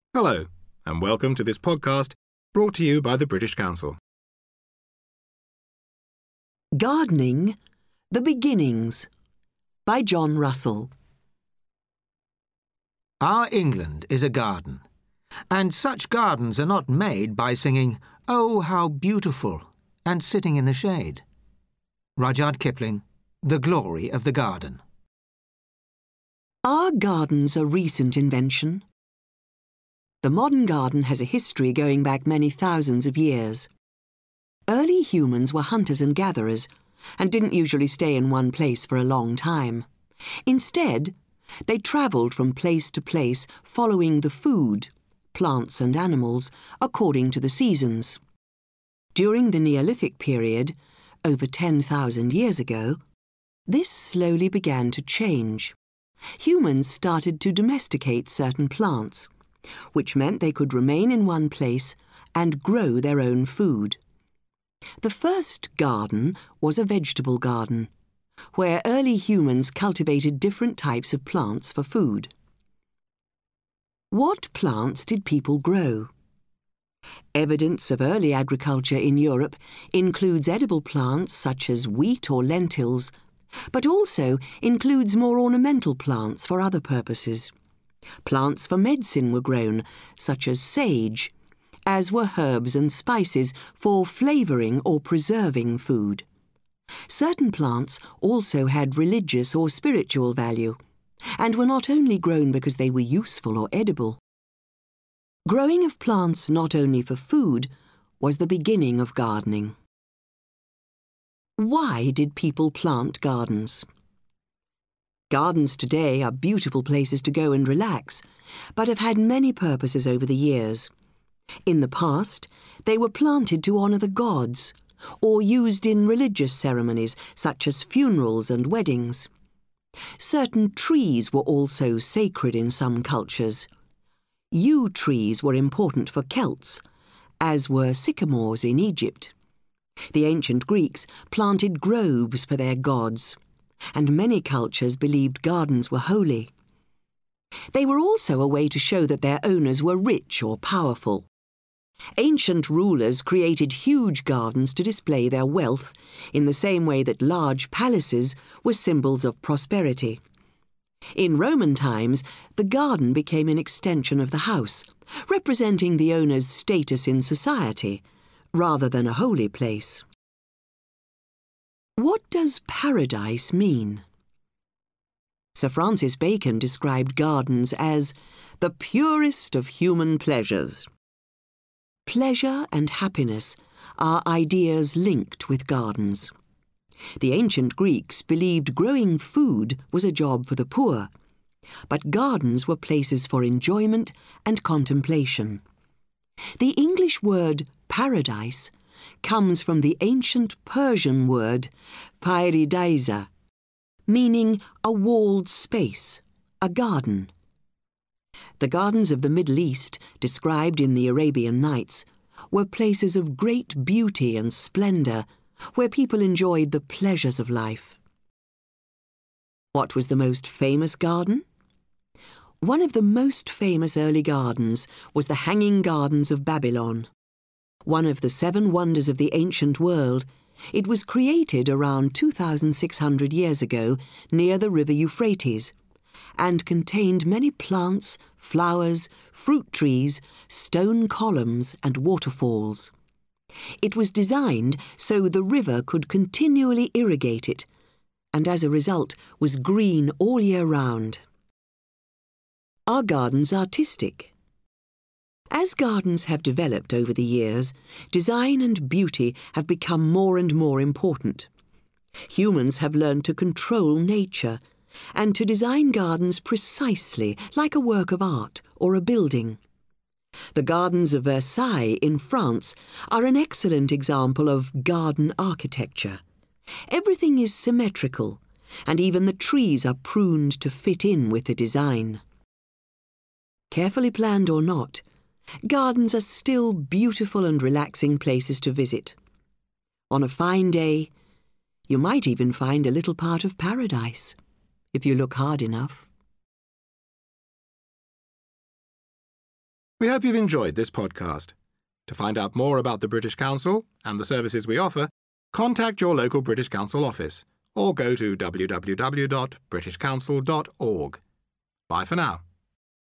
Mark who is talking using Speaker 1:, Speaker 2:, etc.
Speaker 1: Hello, and welcome to this podcast brought to you by the British Council.
Speaker 2: Gardening, The Beginnings, by John Russell.
Speaker 3: Our England is a garden, and such gardens are not made by singing, "Oh, how beautiful," and sitting in the shade. Rudyard Kipling, The Glory of the Garden.
Speaker 2: Are gardens a recent invention? The modern garden has a history going back many thousands of years. Early humans were hunters and gatherers, and didn't usually stay in one place for a long time. Instead, they travelled from place to place following the food, plants and animals, according to the seasons. During the Neolithic period, over 10,000 years ago, this slowly began to change. Humans started to domesticate certain plants, which meant they could remain in one place and grow their own food. The first garden was a vegetable garden, where early humans cultivated different types of plants for food. What plants did people grow? Evidence of early agriculture in Europe includes edible plants such as wheat or lentils, but also includes more ornamental plants for other purposes. Plants for medicine were grown, such as sage, as were herbs and spices for flavouring or preserving food. Certain plants also had religious or spiritual value, and were not only grown because they were useful or edible. Growing of plants not only for food was the beginning of gardening. Why did people plant gardens? Gardens today are beautiful places to go and relax, but have had many purposes over the years. In the past, they were planted to honour the gods, or used in religious ceremonies such as funerals and weddings. Certain trees were also sacred in some cultures. Yew trees were important for Celts, as were sycamores in Egypt. The ancient Greeks planted groves for their gods, and many cultures believed gardens were holy. They were also a way to show that their owners were rich or powerful. Ancient rulers created huge gardens to display their wealth, in the same way that large palaces were symbols of prosperity. In Roman times, the garden became an extension of the house, representing the owner's status in society, rather than a holy place. What does paradise mean? Sir Francis Bacon described gardens as the purest of human pleasures. Pleasure and happiness are ideas linked with gardens. The ancient Greeks believed growing food was a job for the poor, but gardens were places for enjoyment and contemplation. The English word paradise comes from the ancient Persian word pairidaisa, meaning a walled space, a garden. The gardens of the Middle East, described in the Arabian Nights, were places of great beauty and splendour, where people enjoyed the pleasures of life. What was the most famous garden? One of the most famous early gardens was the Hanging Gardens of Babylon. One of the 7 wonders of the ancient world, it was created around 2,600 years ago near the river Euphrates, and contained many plants, flowers, fruit trees, stone columns and waterfalls. It was designed so the river could continually irrigate it, and as a result was green all year round. Are gardens artistic? As gardens have developed over the years, design and beauty have become more and more important. Humans have learned to control nature and to design gardens precisely like a work of art or a building. The gardens of Versailles in France are an excellent example of garden architecture. Everything is symmetrical, and even the trees are pruned to fit in with the design. Carefully planned or not, gardens are still beautiful and relaxing places to visit. On a fine day, you might even find a little part of paradise, if you look hard enough.
Speaker 1: We hope you've enjoyed this podcast. To find out more about the British Council and the services we offer, contact your local British Council office or go to www.britishcouncil.org. Bye for now.